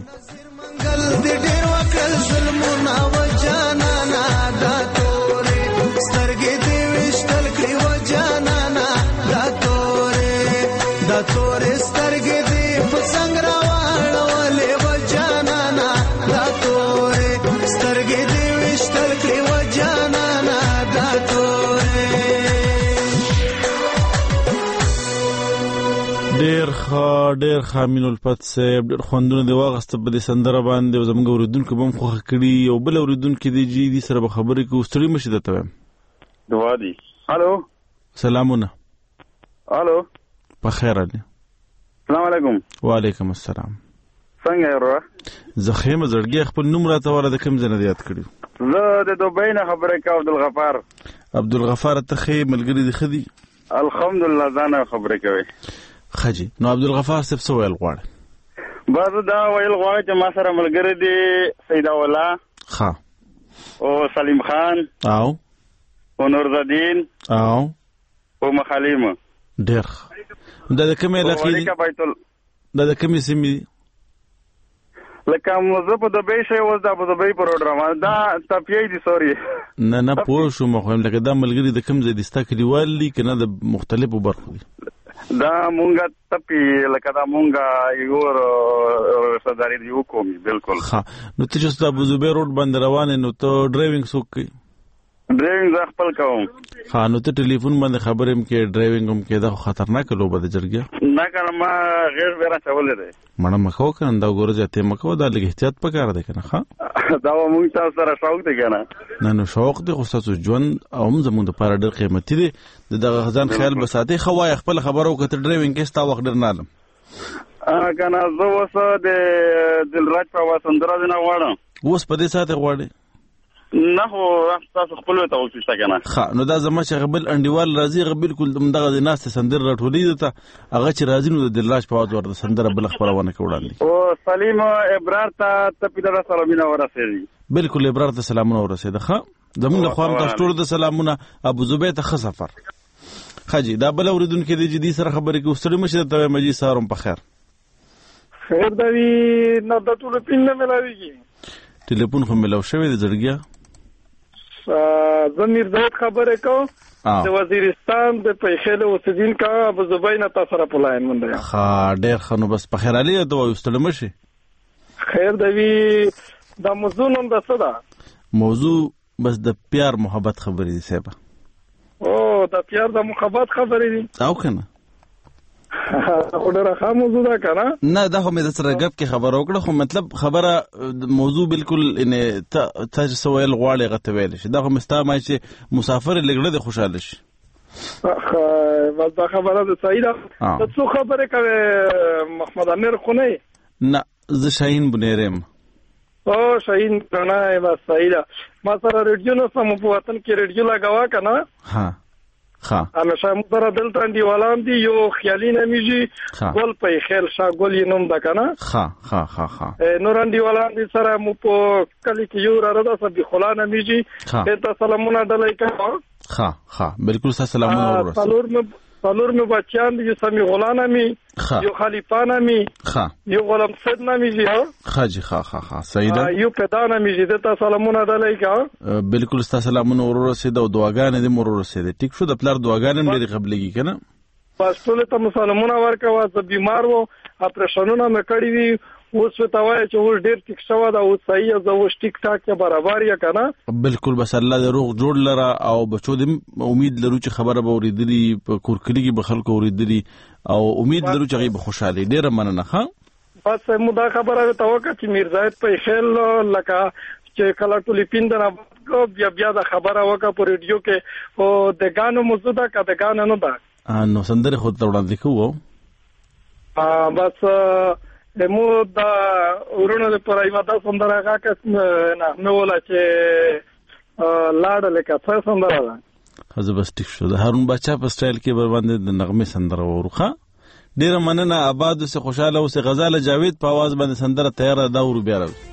ډیر خامین الفت صاحب ډیر خوندونه دی واغسته په دې سندره باندې زموږ اوریدونکو بم خوخه کړي او بل اوریدونکو دی جی دي سره خبرې کو ستړي مشه دته وایم دوا دي الو سلامونه الو په خیر علي السلام علیکم وعلیکم السلام څنګه یې زخیم زړګي خپل نوم راته وره د کوم ځای نه یاد کړی زه د دوبۍ نه خبرې کوم عبدالغفار ته خې ملګری دی خدي الحمدلله ځان خبرې کوي خجي نو عبدالغفار صاحب څه ویل غواړي بس دا ویل غواړي چې ما سره ملګری دی سید الله ها او سلیم خان او نورزدین او مخالیم ډېر دا د کومې علاقې دا د کومې سیمې لکه موږ په دبي شي اوس دا په دبي پروګرام دا تپیې دي سوري نه پوه شو مخ هم لکه دا ملګری د کوم ځای د ستا کلیوال دي کنه د مختلفو برخو دي دا مونږه تپی لکه دا مونږه یو صداري دی کومي بالکل ها نو ته چې ستاسو ابو زبیر روډ باندې روان نو ته ډرایوینګ سوکې ډرایوینګ خپل کوم ها نو ته ټلیفون باندې خبرې هم کې ډرایوینګ هم کې دا خطرناک لوبه ده جرګه نه کنه ما غیر ورا چولې ده مړه مخاو کنه دا ګورځه ته مکو دا لګ احتیاط پکاره ده کنه ها دا مونږ تاسو سره شوق دی کنه نه شوق دی خو تاسو ژوند او زموږ د پاره ډېر قیمتي دی د غزان خیال بساتي خوای خپل خبرو کته ډرایوینګ کې ستا وخت ډېر نالم کنه زه وسه د دلراج په واسندره نه غواړم اوس په دې ساته غواړي نه هو تاسو خپل ته وڅښته کنه. ها نو دا زما چې غبل انډیوال راځي غبل کول دغه د ناس سندر راټولې ته هغه چې راځي نو د دلراج په واځ ورته سندره بل خبرونه کوړاندي. او سلیم ابرار ته پیډر سلامونه ورسېږي. بالکل ابرار ته سلامونه ورسېده. ښه زمونږ خو هم تاسو ته سلامونه. ابو زبیر ته ښه سفر. خاجي دا بل اوریدونکو د جدي سره خبرې کوي ستړي مشه ته مجي سارم په خیر. خیر دوی نه د ټلیفون نه ملاويږي. ټلیفون خو ملاو شوی د زړګیا. زمیر زید خبره کو د وزیرستان د پیښې اوسیدین کا ابو زبیر نه تاسو را پلاین منده. ها ډېر خنو بس په خیر علي ته وستل مشه. خیر دوی دا موضوع نوم د څه ده؟ موضوع بس د پیار محبت خبرې دي صاحب. او د پیار د محبت خبرې دي او کنه اورره خامو موضوع ده کنه. نه دا هم د سره غب کې خبر وکړه خو مطلب خبره موضوع بالکل ان تاسو سوال غواړي غته ویل شي دا هم مستعمل چې مسافر لګړه د خوشاله شي. بس دا خبره ده صحیح ده. څه خبره کوي محمد امیر خو نه زه شاهین بنیرم. او شاهین کنه بس صحیح ده. ما سره ریډیو نو سم په وطن کې ریډیو لگاوا کنه. ها همیشه مدره دلته انډیوالان دي یو خیالي نمیږي ګل په خیال شاه ګل یې نوم ده کنه. نور انډیوالان دي سره مو په کلی کې یو را ده سبي خلا نمیږي ته سلامونه ډلای کا. بالکل سلامونه ورسره. څلور مې بچیان دي سمي غلانا می یو خلیفانا می یو غلام صد نمیږي. خاجي صحیح ده. یو پدانا میږي ته سلامونه ډلای کا. بالکل سلامونه ورسره او دعاګانې دې مور ورسره. ټیک شو د پلار دعاګانې مې قبلېږي کنه. پس ټول ته مسلمانونه ورکوا ته بیمار وو اپریشنونه مې کړی وی اوس ته وای چې اوس ډیر ټیک شو دا اوس صحیح او اوس ټیک ټاک کې برابر یا کنه. بالکل بس الله دې روغ جوړ لره او بچو دې امید لرو چې خبره به اوریدلی په کورکلی کې به خلکو اوریدلی او امید لرو چې غي به خوشاله ډیر مننه. ښه بس مو دا خبره توګه چې میرزاید په خیل لکه چې کله ټلیفون درا بیا دا خبره وکړه په ریډیو کې او د غانو موضوع دا کا د غانو نه دا نو سندره خود ته وړاندې کوو. بس مو دا ورونو پر ایواده سندره غاکس نه ولا چې لاړ لکه څه سندره ده. خزه بس ټیک شو د هارون بچا په سټایل کې بر باندې د نغمه سندره وروخه. ډیر مننه آباد اوسه خوشاله اوسه. غزال جاوید په आवाज باندې سندره تیار ده ورو بیا راځي.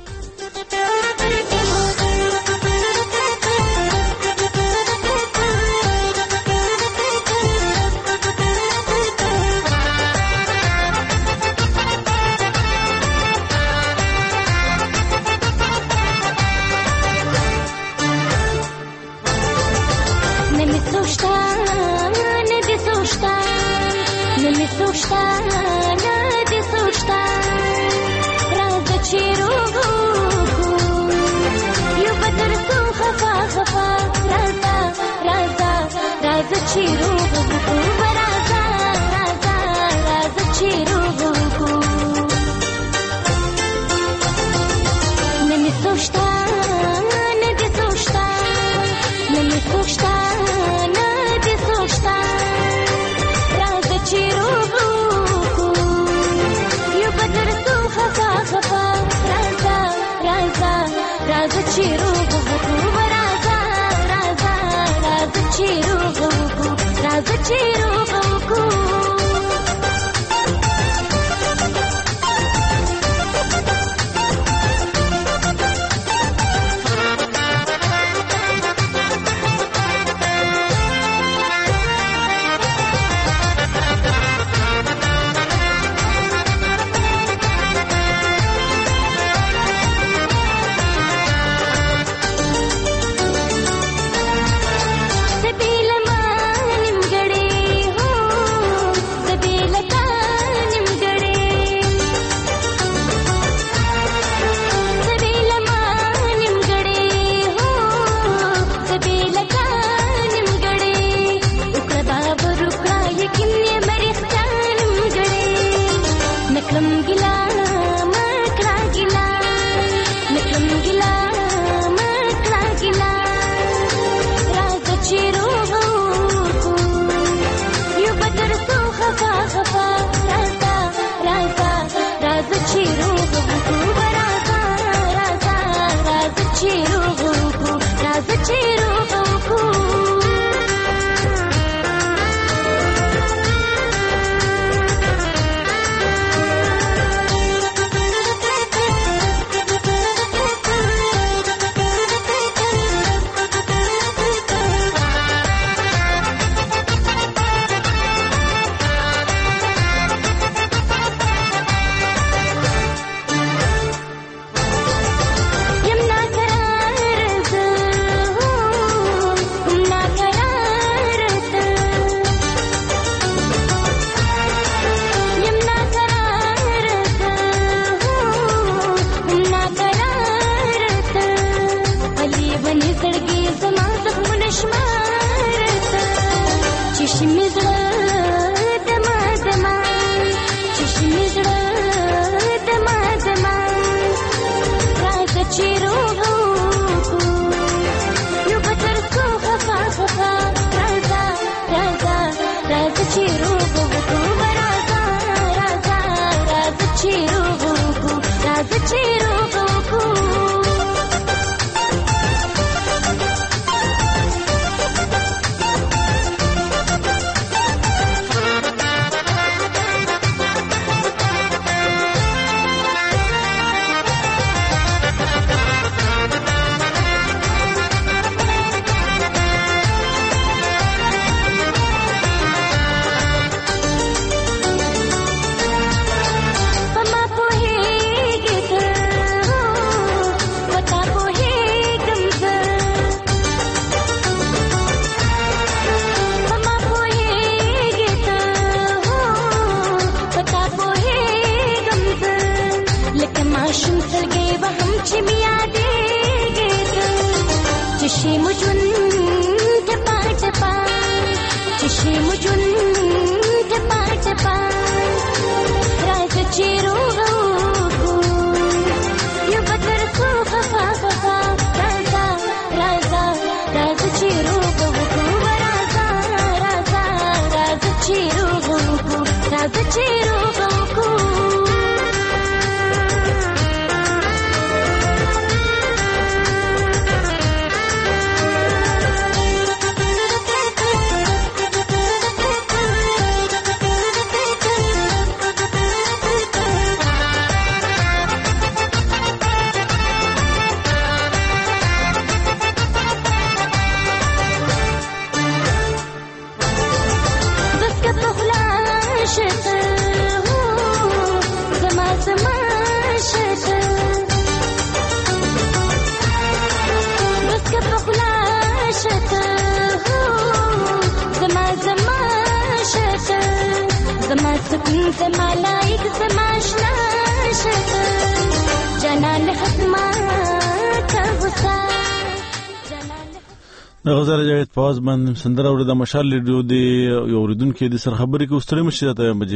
غزل جاوید فواز باندې سندره اورید د مشال ریډیو دی یو اوریدونکو د سر خبرې کې واستړی مشه ته بجې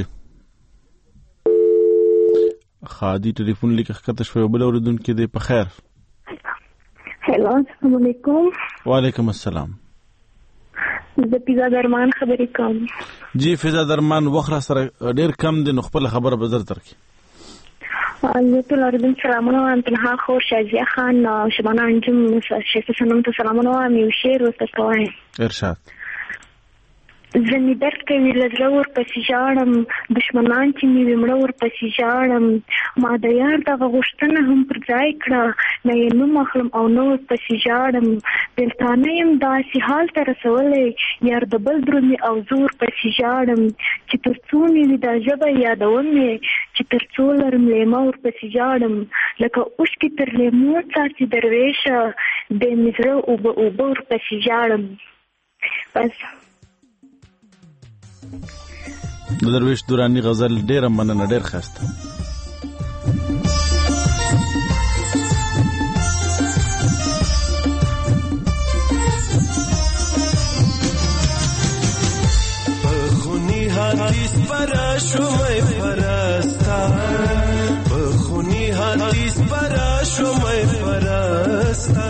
خادي ټلیفون لیک خطه شوی بل اوریدونکو دی په خیر هلو السلام علیکم وعلیکم السلام زه فضا درمان خبرې کوم جی فضا درمان وخره سره ډیر کم دی نو خپل خبره بزر ترکی ټول اردن سلامونه وایم تنها خور شازیه خان شبانه انجم شیخ سنم ته سلامونه وایم یو شعر ورته کوم ارشاد زنی درد کوي لزړه ورپسې ژاړم دشمنان چې مې ومړه ورپسې ژاړم ما د یار دغه غوښتنه هم پر ځای کړه نه یې نوم اخلم او نه ورپسې ژاړم بېلتانه یم داسې حال ته رسولی یار د بل درومې او زه ورپسې ژاړم چې تر څو مې وي دا ژبه یادوم یې چې تر څو لرم لیمه ورپسې ژاړم لکه اوښکې تر لیمو څاڅي درویشه بې مې زړه اوبه ورپسې ژاړم بس د درویش دورانی غزل ډیره مننه ډیر ښایسته بخونی حدیث برا شومای فرستا بخونی حدیث برا شومای فرستا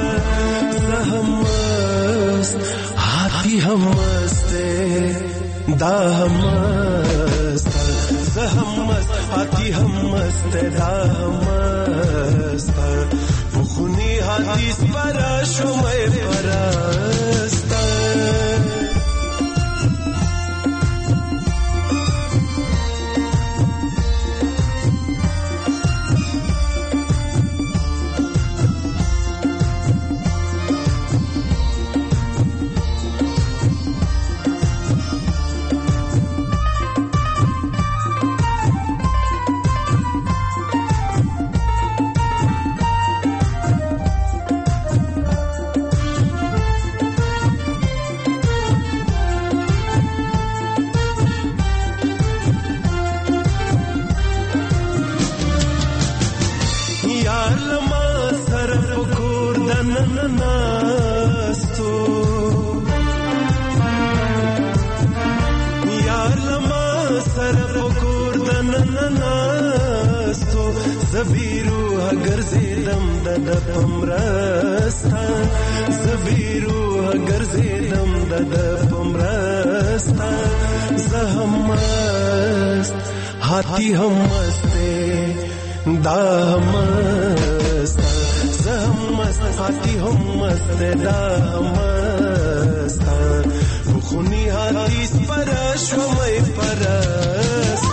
زهمست حتی همسته دا همست زهمست حتی همست دا همست بخونی حدیث برا شومای فرست زبیرو اگر زیدم د پمرستا زبیرو اگر زیدم د پمرستا زهمست هاتی همسته دا مست زهم مست هاتی هم مست دا مست بخونی هاتی سپرش و می پرست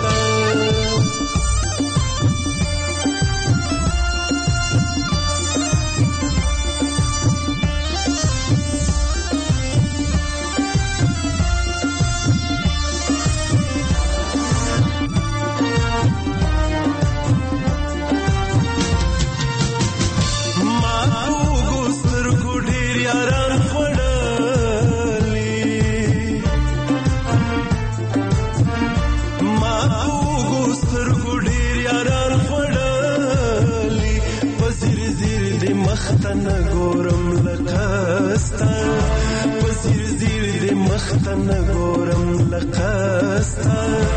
مختن ګورم لکستا پسیر زیر دې مختن ګورم لکستا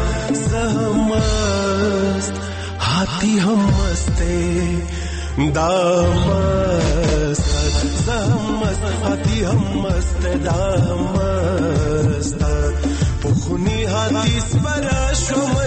زهمست هاتی هم مسته دا مست زهمست هاتی هم مسته دا مست پخونی هاتی سپرا شوم